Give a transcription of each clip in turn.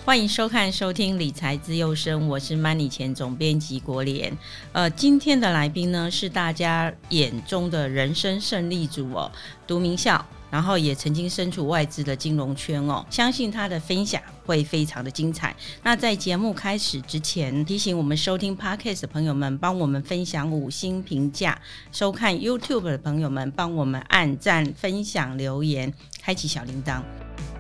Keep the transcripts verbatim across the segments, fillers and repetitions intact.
欢迎收看收听理财自由生，我是 Money 前总编辑国莲。呃，今天的来宾呢是大家眼中的人生胜利组哦，读名校，然后也曾经身处外资的金融圈哦，相信他的分享会非常的精彩。那在节目开始之前，提醒我们收听 Podcast 的朋友们帮我们分享五星评价，收看 YouTube 的朋友们帮我们按赞、分享、留言，开启小铃铛。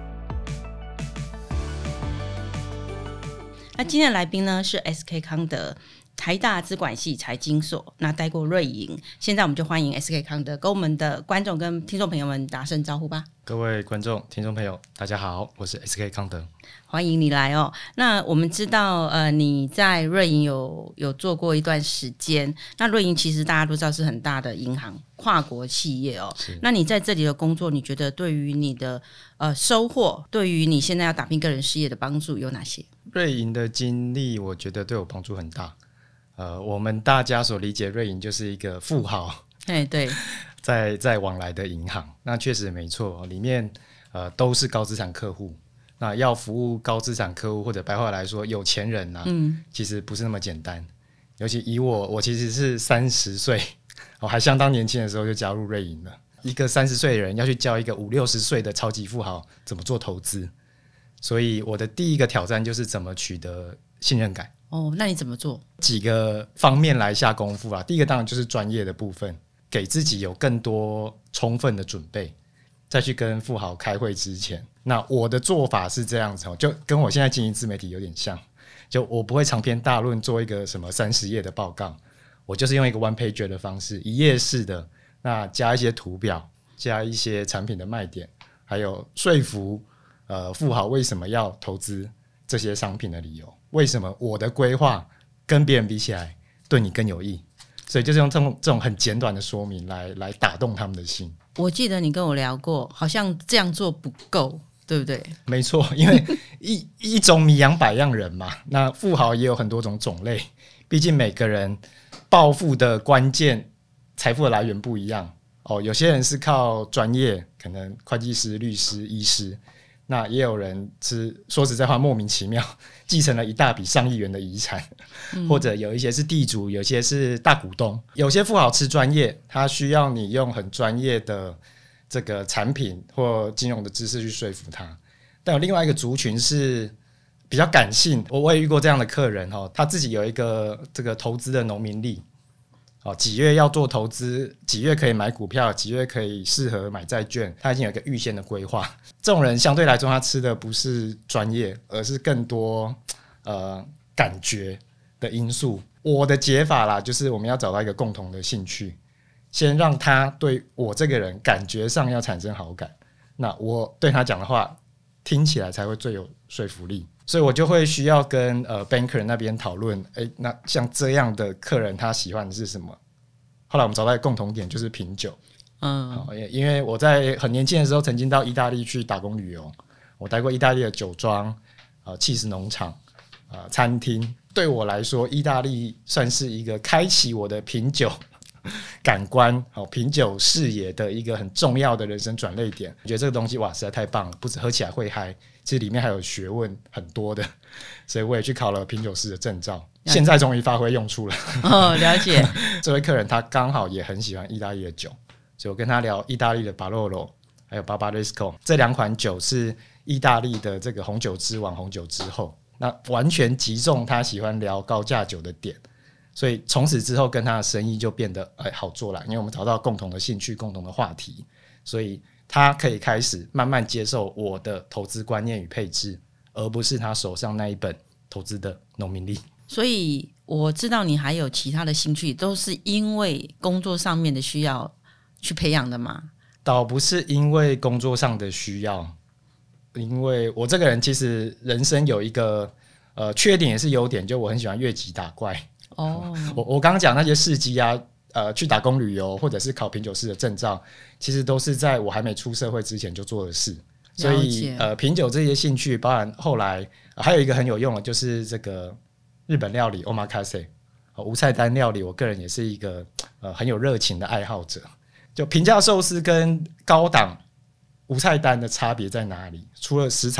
那今天的来宾呢是 S K 康德，台大资管系财经所，那待过瑞银。现在我们就欢迎 S K 康德跟我们的观众跟听众朋友们打声招呼吧。 各位观众听众朋友大家好，我是 S K 康德， 欢迎你来哦。那我们知道呃你在瑞银有有做过一段时间，那瑞银其实大家都知道是很大的银行，跨国企业哦。那你在这里的工作，你觉得对于你的呃收获，对于你现在要打拼个人事业的帮助有哪些？ 瑞银的经历我觉得对我帮助很大。呃，我们大家所理解瑞银就是一个富豪， 哎，对， 在在往来的银行，那确实没错，里面呃都是高资产客户。那要服务高资产客户，或者白话来说，有钱人啊，嗯，其实不是那么简单。尤其以我，我其实是三十岁，我还相当年轻的时候就加入瑞银了。一个三十岁的人要去教一个五六十岁的超级富豪怎么做投资。所以我的第一个挑战就是怎么取得信任感。 哦，那你怎么做？ 几个方面来下功夫啦。第一个当然就是专业的部分，给自己有更多充分的准备，再去跟富豪开会之前，那我的做法是这样子，就跟我现在经营自媒体有点像，就我不会长篇大论做一个什么三十页的报告，我就是用一个 one pager 的方式，一页式的，那加一些图表，加一些产品的卖点，还有说服呃，富豪为什么要投资这些商品的理由，为什么我的规划跟别人比起来对你更有益，所以就是用这种这种很简短的说明来来打动他们的心。 我记得你跟我聊过，好像这样做不够，对不对？ 没错，因为一一种米养百样人嘛，那富豪也有很多种种类，毕竟每个人暴富的关键、财富的来源不一样哦。有些人是靠专业，可能会计师、律师、医师。那也有人是说实在话莫名其妙继承了一大笔上亿元的遗产、嗯、或者有一些是地主，有些是大股东。有些富豪吃专业，他需要你用很专业的这个产品或金融的知识去说服他。但有另外一个族群是比较感性，我也遇过这样的客人，他自己有一个这个投资的农民历，几月要做投资，几月可以买股票，几月可以适合买债券，他已经有一个预先的规划。这种人相对来说，他吃的不是专业，而是更多呃感觉的因素。我的解法啦，就是我们要找到一个共同的兴趣，先让他对我这个人感觉上要产生好感，那我对他讲的话听起来才会最有说服力。所以我就会需要跟呃 banker 那边讨论，哎，那像这样的客人他喜欢的是什么？后来我们找到一个共同点，就是品酒。嗯，因为我在很年轻的时候曾经到意大利去打工旅游，我待过意大利的酒庄、呃 cheese 农场、呃餐厅。对我来说，意大利算是一个开启我的品酒感官、哦、品酒视野的一个很重要的人生转捩点。我觉得这个东西哇实在太棒了，不止喝起来会嗨，其实里面还有学问很多的，所以我也去考了品酒师的证照，现在终于发挥用处了。 哦，了解。 这位客人他刚好也很喜欢意大利的酒，所以我跟他聊意大利的巴洛罗还有巴巴雷斯科这两款酒是意大利的这个红酒之王红酒之后，那完全击中他喜欢聊高价酒的点，所以从此之后跟他的生意就变得、哎、好做了，因为我们找到共同的兴趣共同的话题，所以他可以开始慢慢接受我的投资观念与配置，而不是他手上那一本投资的农民历。 所以我知道你还有其他的兴趣，都是因为工作上面的需要去培养的吗？ 倒不是因为工作上的需要，因为我这个人其实人生有一个呃缺点也是优点，就我很喜欢越级打怪。哦，我我刚刚讲那些事迹啊，呃，去打工旅游或者是考品酒师的证照，其实都是在我还没出社会之前就做的事。所以呃，品酒这些兴趣，包含后来、呃、还有一个很有用的，就是这个日本料理 omakase、呃、无菜单料理，我个人也是一个呃很有热情的爱好者。就平价寿司跟高档无菜单的差别在哪里？除了食材有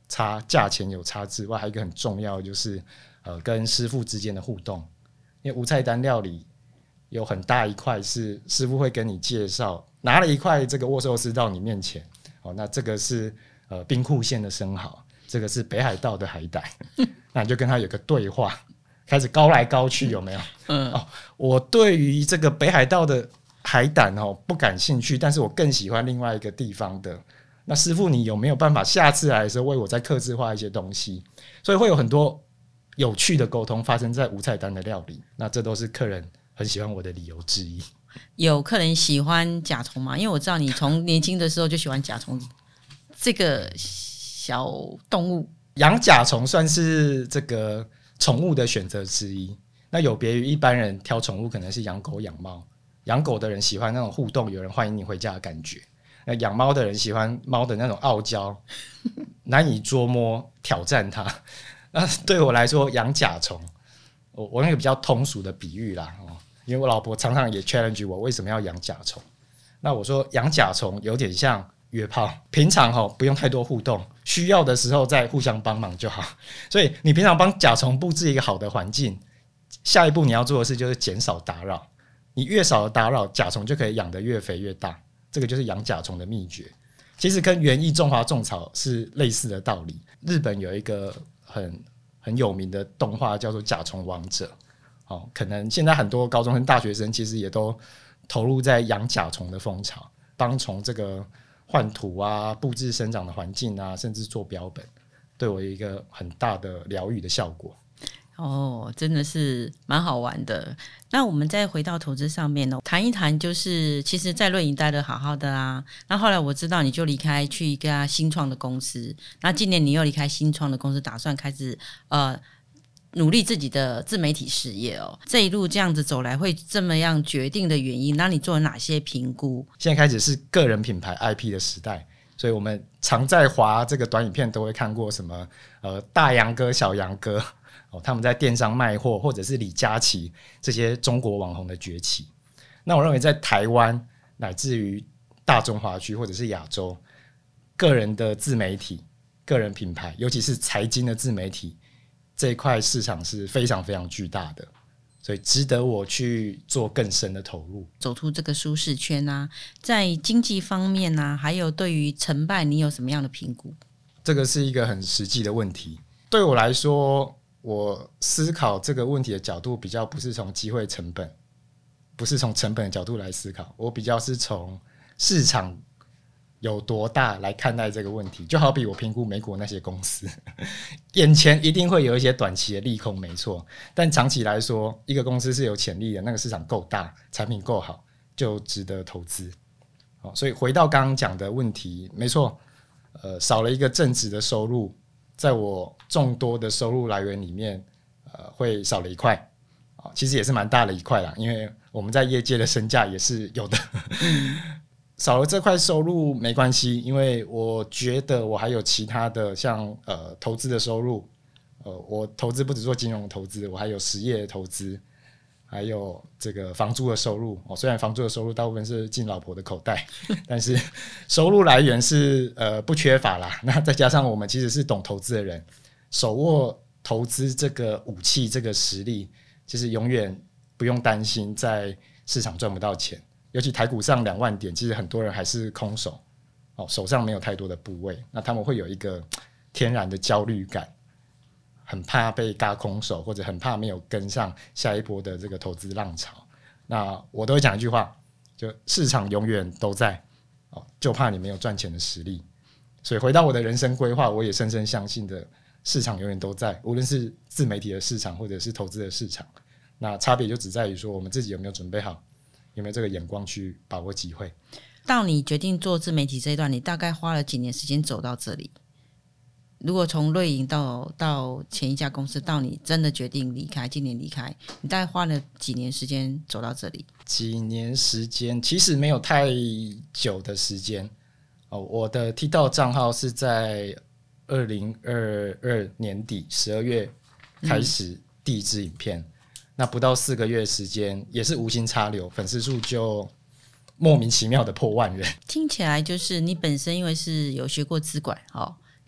差价钱有差之外，还有一个很重要的就是呃跟师傅之间的互动。因为无菜单料理有很大一块是师傅会跟你介绍，拿了一块这个握寿司到你面前，哦，那这个是呃兵库县的生蚝，这个是北海道的海胆，那你就跟他有个对话，开始高来高去，有没有？嗯，哦，我对于这个北海道的海胆哦不感兴趣，但是我更喜欢另外一个地方的。那师傅，你有没有办法下次来的时候为我再客制化一些东西？所以会有很多有趣的沟通发生在无菜单的料理，那这都是客人很喜欢我的理由之一。 有客人喜欢甲虫吗？因为我知道你从年轻的时候就喜欢甲虫这个小动物。 养甲虫算是这个宠物的选择之一，那有别于一般人挑宠物可能是养狗养猫，养狗的人喜欢那种互动，有人欢迎你回家的感觉，那养猫的人喜欢猫的那种傲娇，难以捉摸挑战它。那对我来说养甲虫，我我那个比较通俗的比喻啦，哦，因为我老婆常常也 challenge 我为什么要养甲虫。那我说养甲虫有点像约炮，平常哦不用太多互动，需要的时候再互相帮忙就好。所以你平常帮甲虫布置一个好的环境，下一步你要做的事就是减少打扰。你越少的打扰，甲虫就可以养得越肥越大。这个就是养甲虫的秘诀。其实跟园艺种花种草是类似的道理。日本有一个很很有名的动画叫做《甲虫王者》，哦，可能现在很多高中生、大学生其实也都投入在养甲虫的风潮，帮虫这个换土啊、布置生长的环境啊，甚至做标本，对我有一个很大的疗愈的效果。 哦，真的是蛮好玩的。那我们再回到投资上面呢，谈一谈，就是其实在瑞银待得好好的啊，那后来我知道你就离开去一家新创的公司，那今年你又离开新创的公司，打算开始呃努力自己的自媒体事业哦。这一路这样子走来，会这么样决定的原因，那你做了哪些评估？ 现在开始是个人品牌 I P 的时代，所以我们常在滑这个短影片都会看过什么呃大杨哥、小杨哥。哦，他们在电商卖货，或者是李佳琦这些中国网红的崛起。那我认为在台湾乃至于大中华区或者是亚洲，个人的自媒体、个人品牌，尤其是财经的自媒体这一块市场是非常非常巨大的，所以值得我去做更深的投入， 走出这个舒适圈啊。在经济方面啊，还有对于成败，你有什么样的评估？ 这个是一个很实际的问题。对我来说，我思考这个问题的角度比较不是从机会成本，不是从成本的角度来思考，我比较是从市场有多大来看待这个问题。就好比我评估美国那些公司，眼前一定会有一些短期的利空，没错，但长期来说，一个公司是有潜力的，那个市场够大，产品够好，就值得投资。好，所以回到刚刚讲的问题，没错，呃，少了一个正职的收入，在我众多的收入来源里面，呃，会少了一块，啊，其实也是蛮大的一块啦，因为我们在业界的身价也是有的。少了这块收入没关系，因为我觉得我还有其他的像呃投资的收入，呃，我投资不只做金融投资，我还有实业的投资，还有这个房租的收入。哦，虽然房租的收入大部分是进老婆的口袋，但是收入来源是呃不缺乏啦。那再加上我们其实是懂投资的人，手握投资这个武器、这个实力，其实永远不用担心在市场赚不到钱。尤其台股上两万点，其实很多人还是空手，哦，手上没有太多的部位，那他们会有一个天然的焦虑感，很怕被嘎空手，或者很怕没有跟上下一波的这个投资浪潮。那我都会讲一句话，就市场永远都在，哦，就怕你没有赚钱的实力。所以回到我的人生规划，我也深深相信的，市场永远都在，无论是自媒体的市场或者是投资的市场，那差别就只在于说我们自己有没有准备好，有没有这个眼光去把握机会。 到你决定做自媒体这一段，你大概花了几年时间走到这里？如果从瑞银到到前一家公司，到你真的决定离开，今年离开，你大概花了几年时间走到这里？ 几年时间其实没有太久的时间，哦，我的 TikTok 账号是在二零二二年底十二月开始第一支影片，嗯，那不到四个月时间，也是无心插柳，粉丝数就莫名其妙的破万人。 听起来就是你本身因为是有学过资管，哦，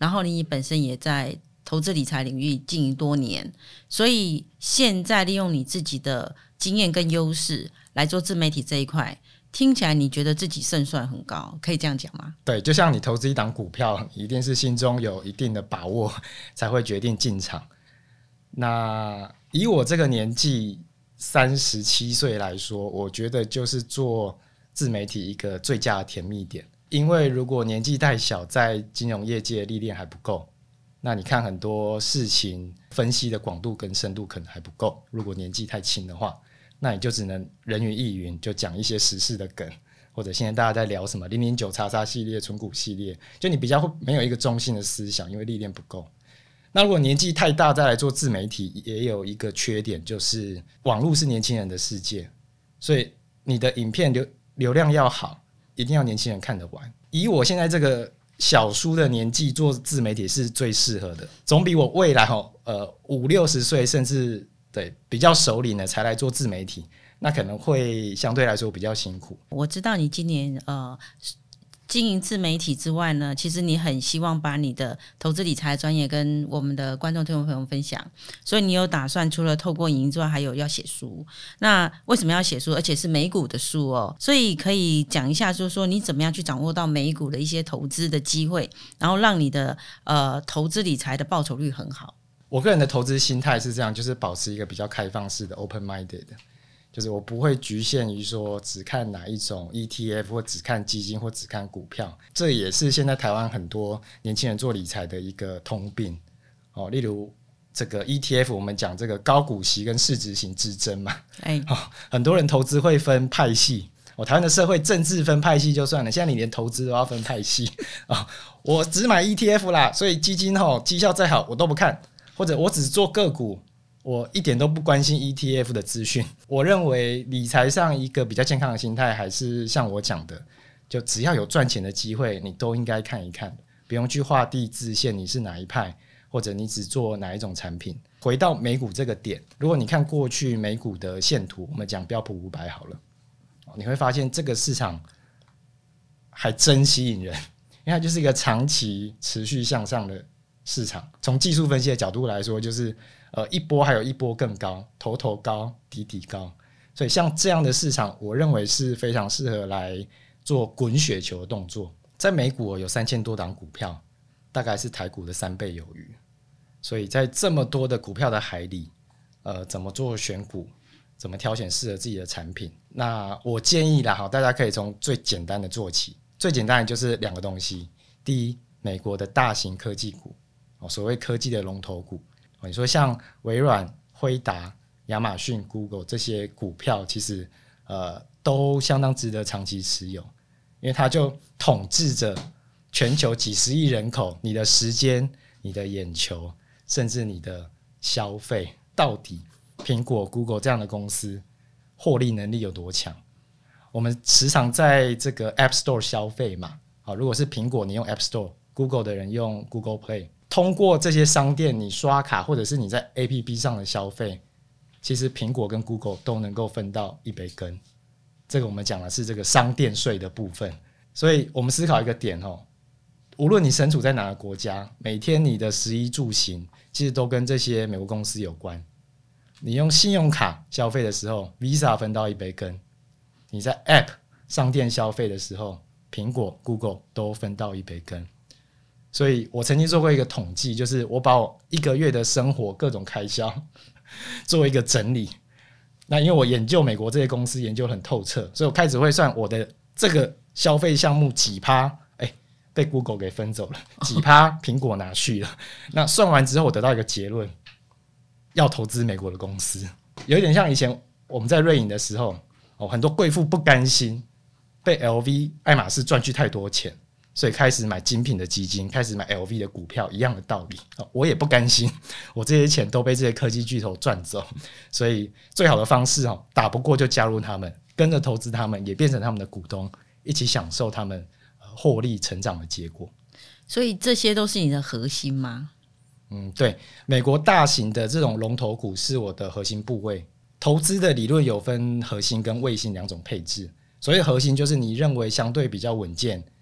然后你本身也在投资理财领域经营多年，所以现在利用你自己的经验跟优势来做自媒体这一块，听起来你觉得自己胜算很高，可以这样讲吗？ 对，就像你投资一档股票，一定是心中有一定的把握才会决定进场。那以我这个年纪三十七岁来说，我觉得就是做自媒体一个最佳的甜蜜点。因为如果年纪太小，在金融业界历练还不够，那你看很多事情分析的广度跟深度可能还不够。如果年纪太轻的话，那你就只能人云亦云，就讲一些时事的梗，或者现在大家在聊什么零零九叉叉系列、存股系列，就你比较没有一个中心的思想，因为历练不够。那如果年纪太大再来做自媒体，也有一个缺点，就是网络是年轻人的世界，所以你的影片 流, 流量要好，一定要年轻人看得完。以我现在这个小叔的年纪做自媒体是最适合的，总比我未来呃五六十岁甚至对比较熟龄的才来做自媒体，那可能会相对来说比较辛苦。 我知道你今年呃经营自媒体之外呢，其实你很希望把你的投资理财专业跟我们的观众听众朋友分享，所以你有打算除了透过影音之外，还有要写书。那为什么要写书，而且是美股的书哦？所以可以讲一下，就是说你怎么样去掌握到美股的一些投资的机会，然后让你的呃投资理财的报酬率很好。 我个人的投资心态是这样，就是保持一个比较开放式的 open minded， 就是我不会局限于说只看哪一种 E T F 或只看基金或只看股票，这也是现在台湾很多年轻人做理财的一个通病、哦、例如这个 E T F 我们讲这个高股息跟市值型之争嘛、哎哦、很多人投资会分派系、哦、台湾的社会政治分派系就算了，现在你连投资都要分派系、哦、我只买 E T F 啦，所以基金、哦、绩效再好我都不看，或者我只做个股，我一点都不关心 E T F 的资讯。我认为理财上一个比较健康的心态还是像我讲的，就只要有赚钱的机会你都应该看一看，不用去画地自限你是哪一派，或者你只做哪一种产品。回到美股这个点，如果你看过去美股的线图，我们讲标普五百好了，你会发现这个市场还真吸引人，因为它就是一个长期持续向上的市场。从技术分析的角度来说，就是呃一波还有一波更高，头头高底底高，所以像这样的市场我认为是非常适合来做滚雪球的动作。在美股有三千多档股票，大概是台股的三倍有余，所以在这么多的股票的海里，呃怎么做选股，怎么挑选适合自己的产品，那我建议啦，大家可以从最简单的做起。最简单的就是两个东西，第一，美国的大型科技股，所谓科技的龙头股，你说像微软、辉达、亚马逊、Google 这些股票，其实呃都相当值得长期持有，因为它就统治着全球几十亿人口，你的时间、你的眼球，甚至你的消费，到底苹果、Google 这样的公司获利能力有多强？我们时常在这个 App Store 消费嘛，好，如果是苹果你用 App Store， Google 的人用 Google Play， 通过这些商店你刷卡或者是你在 A P P 上的消费，其实苹果跟 Google 都能够分到一杯羹。这个我们讲的是这个商店税的部分。所以我们思考一个点，无论你身处在哪个国家，每天你的食衣住行其实都跟这些美国公司有关。你用信用卡消费的时候 Visa 分到一杯羹，你在 App 商店消费的时候苹果 Google 都分到一杯羹。所以我曾经做过一个统计，就是我把我一个月的生活各种开销做一个整理。那因为我研究美国这些公司研究很透彻，所以我开始会算我的这个消费项目几趴、欸、被 Google 给分走了，几趴苹果拿去了。那算完之后我得到一个结论，要投资美国的公司。有一点像以前我们在瑞银的时候、哦、很多贵妇不甘心被 L V 爱马仕赚去太多钱，所以开始买精品的基金，开始买 L V 的股票，一样的道理。我也不甘心我这些钱都被这些科技巨头赚走，所以最好的方式打不过就加入他们，跟着投资他们，也变成他们的股东，一起享受他们获利成长的结果。 所以这些都是你的核心吗？ 嗯，对，美国大型的这种龙头股是我的核心部位。投资的理论有分核心跟卫星两种配置，所以核心就是你认为相对比较稳健，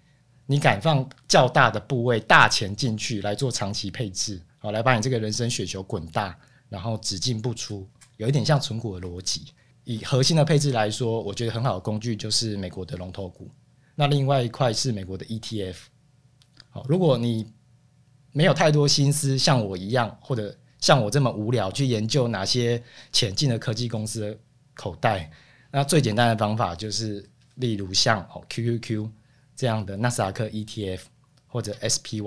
你敢放较大的部位大钱进去来做长期配置，好，来把你这个人生雪球滚大，然后只进不出，有一点像存股的逻辑。以核心的配置来说，我觉得很好的工具就是美国的龙头股，那另外一块是美国的 E T F。 好，如果你没有太多心思像我一样，或者像我这么无聊去研究哪些钱进了科技公司的口袋，那最简单的方法就是例如像 Q Q Q 这样的纳斯达克 E T F， 或者 S P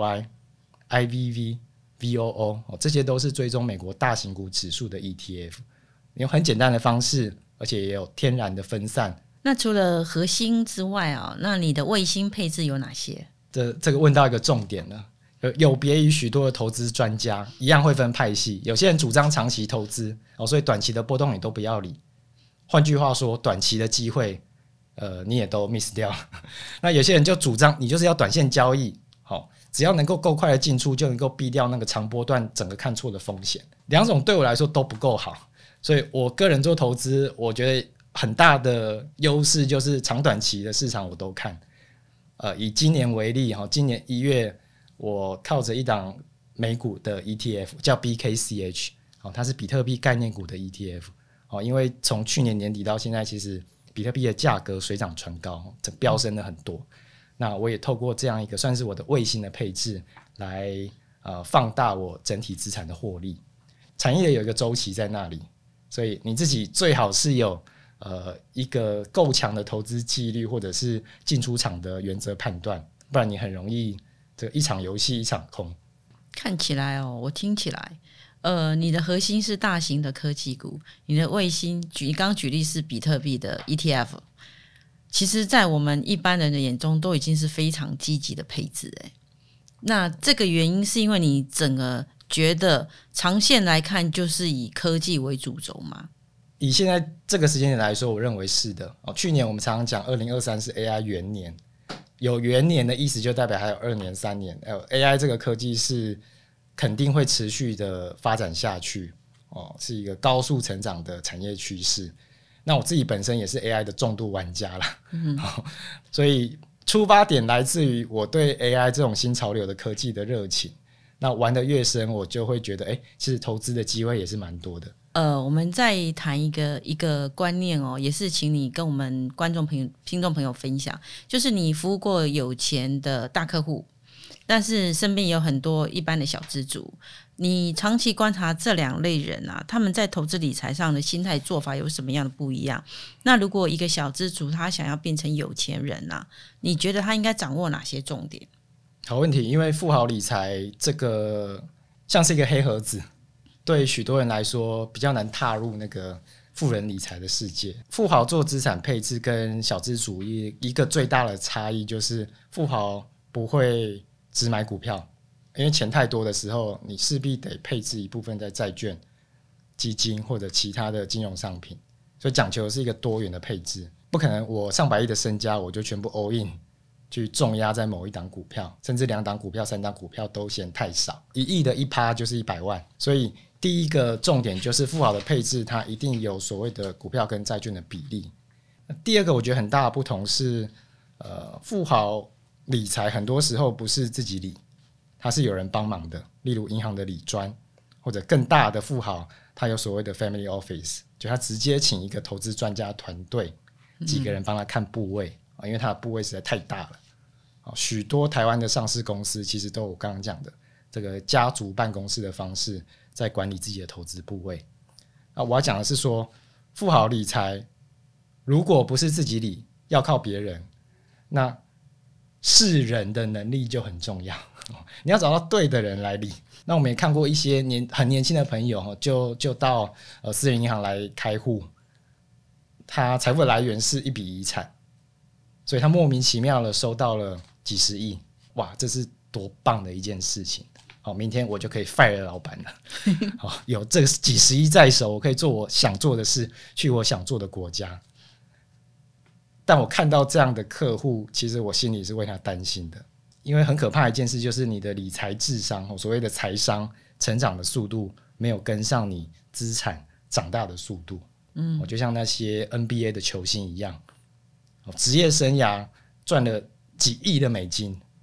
Y、I V V、V O O， 这些都是追踪美国大型股指数的 E T F， 用很简单的方式，而且也有天然的分散。 那除了核心之外啊，那你的卫星配置有哪些？ 这这个问到一个重点了。有别于许多的投资专家，一样会分派系。有些人主张长期投资，哦，所以短期的波动你都不要理。换句话说，短期的机会，呃，你也都 miss 掉。那有些人就主张你就是要短线交易，好，只要能够够快的进出，就能够避掉那个长波段整个看错的风险。两种对我来说都不够好，所以我个人做投资，我觉得很大的优势就是长短期的市场我都看。呃，以今年为例，今年一月。我靠着一档美股的 E T F 叫 B K C H， 它是比特币概念股的 E T F， 因为从去年年底到现在，其实比特币的价格水涨船高，飙升了很多。那我也透过这样一个算是我的卫星的配置来、呃、放大我整体资产的获利。产业有一个周期在那里，所以你自己最好是有、呃、一个够强的投资纪律，或者是进出场的原则判断，不然你很容易这一场游戏一场空。 看起来哦，我听起来，呃，你的核心是大型的科技股，你的卫星举你刚刚举例是比特币的 E T F， 其实在我们一般人的眼中都已经是非常积极的配置诶。那这个原因是因为你整个觉得长线来看就是以科技为主轴吗？ 以现在这个时间点来说，我认为是的、哦、去年我们常常讲二零二三是 A I 元年，有元年的意思就代表还有二年三年、呃、A I 这个科技是肯定会持续的发展下去、哦、是一个高速成长的产业趋势。那我自己本身也是 A I 的重度玩家啦、嗯哦、所以出发点来自于我对 A I 这种新潮流的科技的热情。那玩得越深，我就会觉得哎，其实投资的机会也是蛮多的。 呃，我们再谈一个一个观念哦，也是请你跟我们观众朋友、听众朋友分享，就是你服务过有钱的大客户，但是身边有很多一般的小资族，你长期观察这两类人啊，他们在投资理财上的心态做法有什么样的不一样？那如果一个小资族他想要变成有钱人啊，你觉得他应该掌握哪些重点？ 好问题，因为富豪理财这个像是一个黑盒子，对许多人来说比较难踏入那个富人理财的世界。富豪做资产配置跟小资主义一个最大的差异就是富豪不会只买股票，因为钱太多的时候你势必得配置一部分在债券、基金或者其他的金融商品，所以讲求的是一个多元的配置。不可能我上百亿的身家我就全部 all in去重压在某一档股票，甚至两档股票三档股票都嫌太少，一亿的一趴就是一百万。所以第一个重点就是富豪的配置它一定有所谓的股票跟债券的比例。第二个我觉得很大的不同是、呃、富豪理财很多时候不是自己理，它是有人帮忙的，例如银行的理专，或者更大的富豪他有所谓的 family office， 就他直接请一个投资专家团队几个人帮他看部位、嗯、因为他的部位实在太大了。许多台湾的上市公司其实都有我刚刚讲的这个家族办公室的方式在管理自己的投资部位。我要讲的是说，富豪理财如果不是自己理，要靠别人，那识人的能力就很重要，你要找到对的人来理。那我们也看过一些年很年轻的朋友就就到呃私人银行来开户，他财富的来源是一笔遗产，所以他莫名其妙的收到了几十亿，哇，这是多棒的一件事情！好，明天我就可以 fire 老板了。好，有这个几十亿在手，我可以做我想做的事，去我想做的国家。但我看到这样的客户，其实我心里是为他担心的，因为很可怕的一件事就是你的理财智商，所谓的财商成长的速度没有跟上你资产长大的速度。嗯，就像那些 N B A 的球星一样，职业生涯赚了几亿的美金，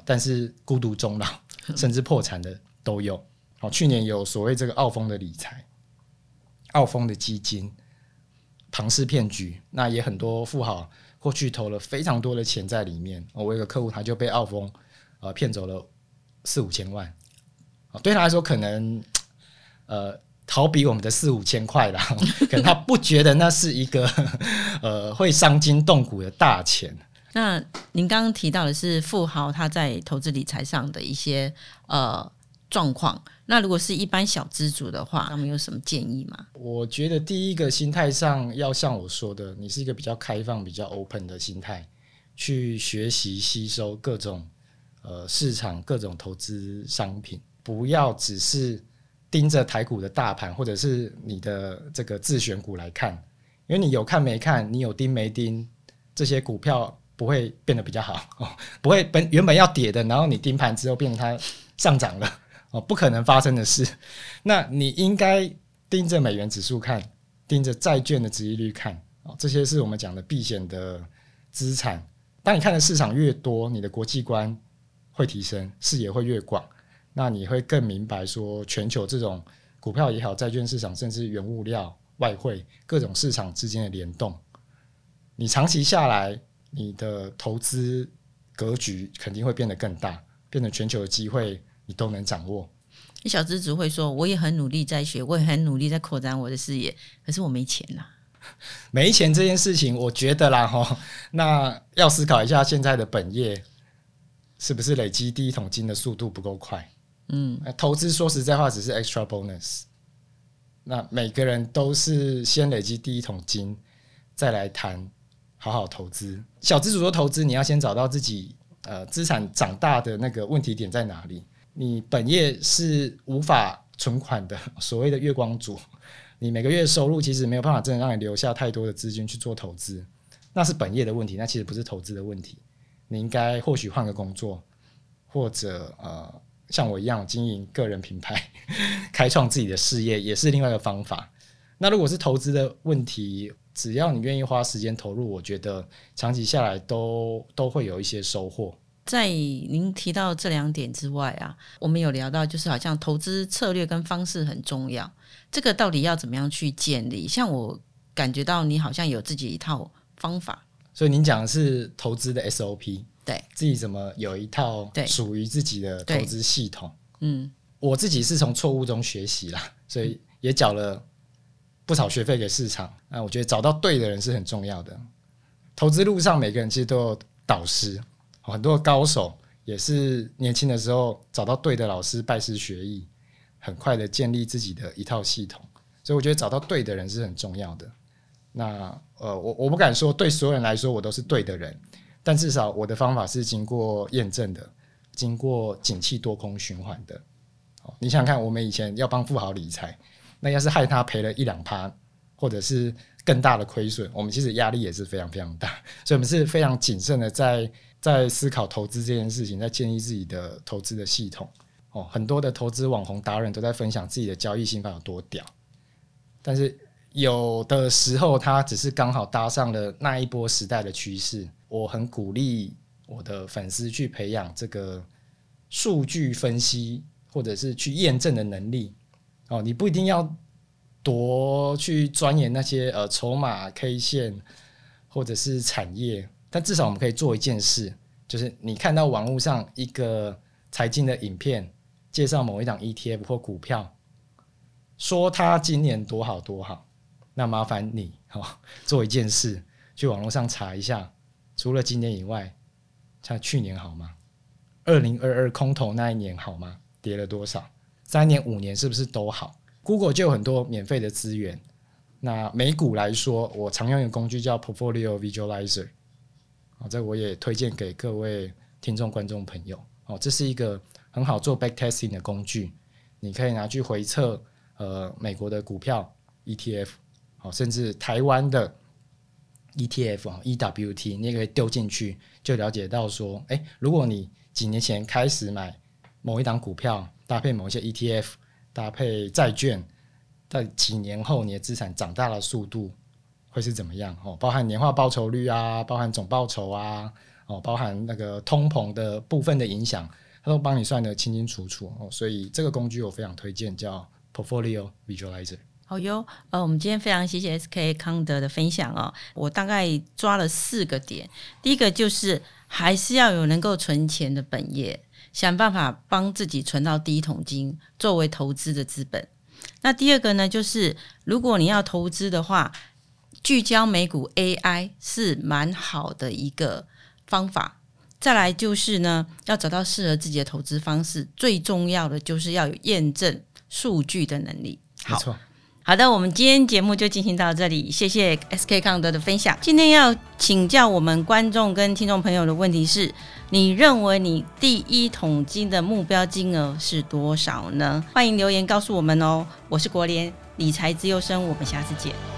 但是孤独终老甚至破产的都有。哦，去年有所谓这个澳丰的理财、澳丰的基金、庞氏骗局，那也很多富豪过去投了非常多的钱在里面。哦，我有个客户他就被澳丰呃骗走了四五千万，哦，对他来说可能呃好比我们的四五千块啦，可能他不觉得那是一个呃会伤筋动骨的大钱。 那您刚刚提到的是富豪他在投资理财上的一些呃状况，那如果是一般小资族的话，他们有什么建议吗？ 我觉得第一个心态上要像我说的，你是一个比较开放、比较 open 的心态，去学习吸收各种呃市场、各种投资商品，不要只是盯着台股的大盘或者是你的这个自选股来看，因为你有看没看，你有盯没盯，这些股票不会变得比较好，哦，不会本原本要跌的，然后你盯盘之后变成它上涨了，哦，不可能发生的事。那你应该盯着美元指数看，盯着债券的殖利率看，哦，这些是我们讲的避险的资产。当你看的市场越多，你的国际观会提升，视野会越广，那你会更明白说全球这种股票也好，债券市场甚至原物料、外汇各种市场之间的联动。你长期下来，你的投资格局肯定会变得更大，变得全球的机会你都能掌握。 小资族会说我也很努力在学，我也很努力在扩展我的视野，可是我没钱啦。 没钱这件事情我觉得啦齁，那要思考一下现在的本业是不是累积第一桶金的速度不够快。嗯，投资说实在话只是 extra bonus， 那每个人都是先累积第一桶金再来谈好好投资。小资主做投资，你要先找到自己呃资产长大的那个问题点在哪里。你本业是无法存款的，所谓的月光族，你每个月收入其实没有办法真的让你留下太多的资金去做投资，那是本业的问题，那其实不是投资的问题。你应该或许换个工作，或者呃像我一样经营个人品牌，开创自己的事业，也是另外一个方法。那如果是投资的问题，只要你愿意花时间投入，我觉得长期下来都都会有一些收获。 在您提到这两点之外啊，我们有聊到就是好像投资策略跟方式很重要，这个到底要怎么样去建立？像我感觉到你好像有自己一套方法。 所以您讲的是投资的 S O P， 对， 自己怎么有一套属于自己的投资系统。嗯，我自己是从错误中学习啦，所以也缴了不少学费给市场。那我觉得找到对的人是很重要的。投资路上每个人其实都有导师，很多高手也是年轻的时候找到对的老师，拜师学艺，很快的建立自己的一套系统。所以我觉得找到对的人是很重要的。那呃，我我不敢说对所有人来说我都是对的人，但至少我的方法是经过验证的，经过景气多空循环的。你想想看，我们以前要帮富豪理财，那要是害他赔了一两趴，或者是更大的亏损，我们其实压力也是非常非常大。所以我们是非常谨慎的在在思考投资这件事情，在建立自己的投资的系统。哦，很多的投资网红达人都在分享自己的交易心法有多屌，但是有的时候他只是刚好搭上了那一波时代的趋势。我很鼓励我的粉丝去培养这个数据分析或者是去验证的能力。哦，你不一定要多去钻研那些呃筹码 K 线或者是产业，但至少我们可以做一件事，就是你看到网络上一个财经的影片介绍某一档 E T F 或股票，说它今年多好多好，那麻烦你，哦，做一件事，去网络上查一下，除了今年以外，像去年好吗？二零二二空头那一年好吗？跌了多少？三年五年是不是都好？ Google 就有很多免费的资源。那美股来说，我常用的工具叫 Portfolio Visualizer， 这我也推荐给各位听众观众朋友。这是一个很好做 backtesting 的工具，你可以拿去回测呃美国的股票 E T F， 甚至台湾的 E T F E W T， 你也可以丢进去，就了解到说，诶，如果你几年前开始买某一档股票，搭配某一些 E T F， 搭配债券，在几年后你的资产长大的速度会是怎么样？包含年化报酬率啊，包含总报酬啊， 哦，包含那个通膨的部分的影响，它都帮你算得清清楚楚哦。所以这个工具我非常推荐，叫 Portfolio Visualizer。 好哟，呃，我们今天非常谢谢 S K 康德的分享哦。我大概抓了四个点，第一个就是还是要有能够存钱的本业，想办法帮自己存到第一桶金，作为投资的资本。那第二个呢，就是如果你要投资的话，聚焦美股 A I 是蛮好的一个方法。再来就是呢，要找到适合自己的投资方式，最重要的就是要有验证数据的能力。 没错。 好的，我们今天节目就进行到这里，谢谢 S K 康德的分享。今天要请教我们观众跟听众朋友的问题是，你认为你第一桶金的目标金额是多少呢？欢迎留言告诉我们哦。我是国联理财自由生，我们下次见。